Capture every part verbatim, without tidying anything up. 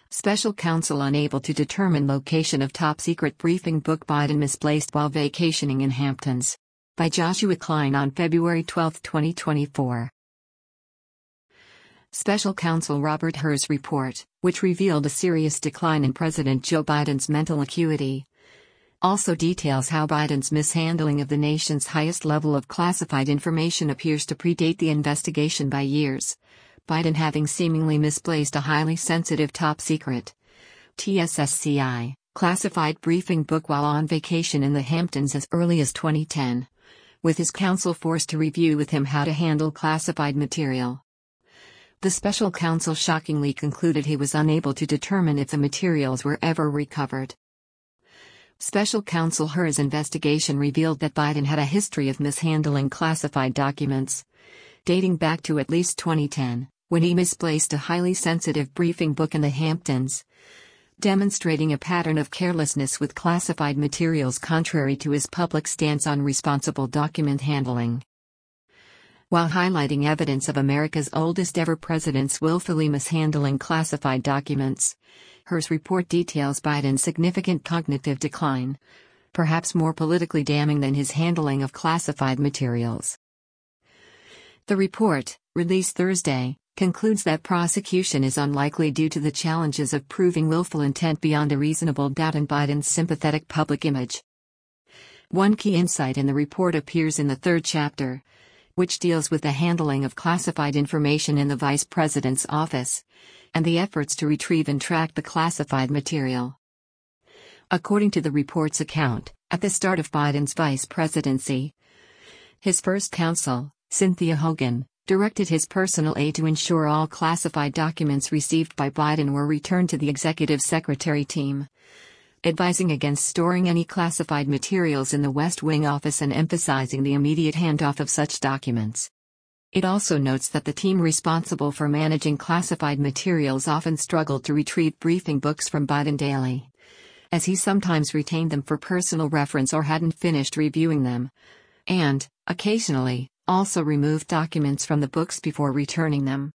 Special counsel unable to determine location of top-secret briefing book Biden misplaced while vacationing in Hamptons. By Joshua Klein on February twelfth, twenty twenty-four. Special counsel Robert Hur's report, which revealed a serious decline in President Joe Biden's mental acuity, also details how Biden's mishandling of the nation's highest level of classified information appears to predate the investigation by years, Biden having seemingly misplaced a highly sensitive top-secret T S S C I classified briefing book while on vacation in the Hamptons as early as twenty ten, with his counsel forced to review with him how to handle classified material. The special counsel shockingly concluded he was unable to determine if the materials were ever recovered. Special counsel Hur's investigation revealed that Biden had a history of mishandling classified documents, dating back to at least twenty ten, when he misplaced a highly sensitive briefing book in the Hamptons, demonstrating a pattern of carelessness with classified materials contrary to his public stance on responsible document handling. While highlighting evidence of America's oldest ever president's willfully mishandling classified documents, Hur's report details Biden's significant cognitive decline, perhaps more politically damning than his handling of classified materials. The report, released Thursday, concludes that prosecution is unlikely due to the challenges of proving willful intent beyond a reasonable doubt in Biden's sympathetic public image. One key insight in the report appears in the third chapter, which deals with the handling of classified information in the vice president's office, and the efforts to retrieve and track the classified material. According to the report's account, at the start of Biden's vice presidency, his first counsel, Cynthia Hogan, directed his personal aide to ensure all classified documents received by Biden were returned to the executive secretary team, advising against storing any classified materials in the West Wing office and emphasizing the immediate handoff of such documents. It also notes that the team responsible for managing classified materials often struggled to retrieve briefing books from Biden daily, as he sometimes retained them for personal reference or hadn't finished reviewing them, and, occasionally, also removed documents from the books before returning them.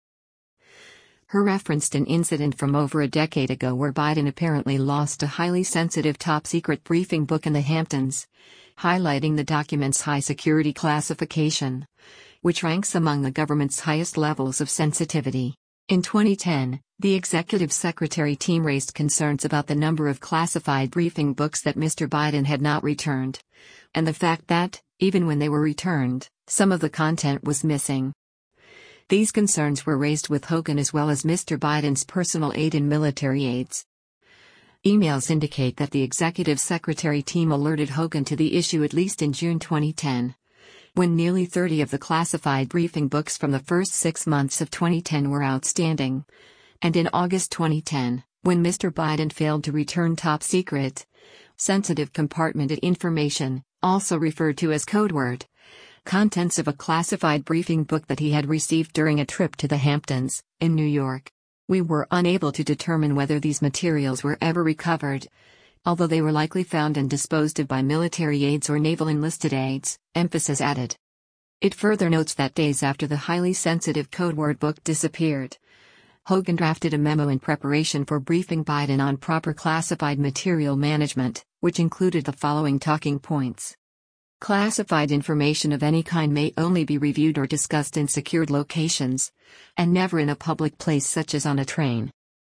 Hur referenced an incident from over a decade ago where Biden apparently lost a highly sensitive top-secret briefing book in the Hamptons, highlighting the document's high-security classification, which ranks among the government's highest levels of sensitivity. In twenty ten, the executive secretary team raised concerns about the number of classified briefing books that Mister Biden had not returned, and the fact that, even when they were returned, some of the content was missing. These concerns were raised with Hogan as well as Mister Biden's personal aide and military aides. Emails indicate that the executive secretary team alerted Hogan to the issue at least in June twenty ten, when nearly thirty of the classified briefing books from the first six months of twenty ten were outstanding, and in August twenty ten, when Mister Biden failed to return top-secret, sensitive compartmented information, also referred to as code word, contents of a classified briefing book that he had received during a trip to the Hamptons, in New York. We were unable to determine whether these materials were ever recovered, although they were likely found and disposed of by military aides or naval enlisted aides, emphasis added. It further notes that days after the highly sensitive code word book disappeared, Hogan drafted a memo in preparation for briefing Biden on proper classified material management, which included the following talking points. Classified information of any kind may only be reviewed or discussed in secured locations, and never in a public place such as on a train.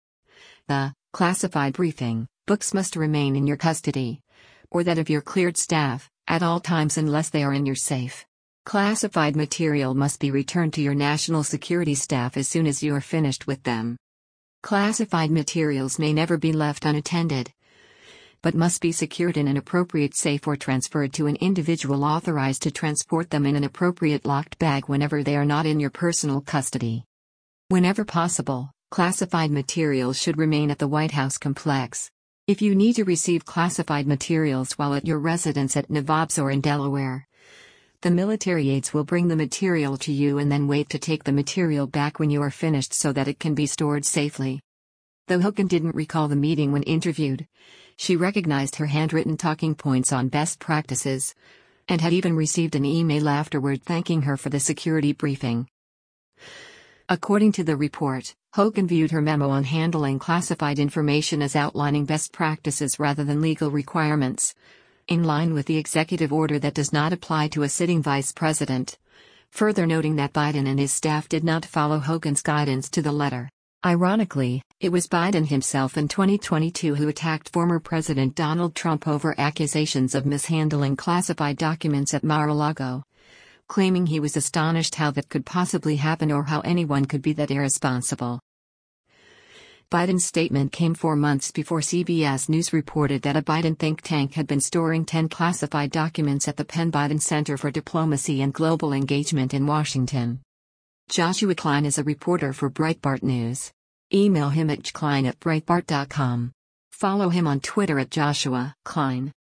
The classified briefing books must remain in your custody, or that of your cleared staff, at all times unless they are in your safe. Classified material must be returned to your national security staff as soon as you are finished with them. Classified materials may never be left unattended, but must be secured in an appropriate safe or transferred to an individual authorized to transport them in an appropriate locked bag whenever they are not in your personal custody. Whenever possible, classified materials should remain at the White House complex. If you need to receive classified materials while at your residence at Navabs or in Delaware, the military aides will bring the material to you and then wait to take the material back when you are finished so that it can be stored safely. Though Hogan didn't recall the meeting when interviewed, she recognized her handwritten talking points on best practices, and had even received an email afterward thanking her for the security briefing. According to the report, Hogan viewed her memo on handling classified information as outlining best practices rather than legal requirements, in line with the executive order that does not apply to a sitting vice president, further noting that Biden and his staff did not follow Hogan's guidance to the letter. Ironically, it was Biden himself in twenty twenty-two who attacked former President Donald Trump over accusations of mishandling classified documents at Mar-a-Lago, claiming he was astonished how that could possibly happen or how anyone could be that irresponsible. Biden's statement came four months before C B S News reported that a Biden think tank had been storing ten classified documents at the Penn Biden Center for Diplomacy and Global Engagement in Washington. Joshua Klein is a reporter for Breitbart News. Email him at jklein at breitbart dot com. Follow him on Twitter at Joshua Klein.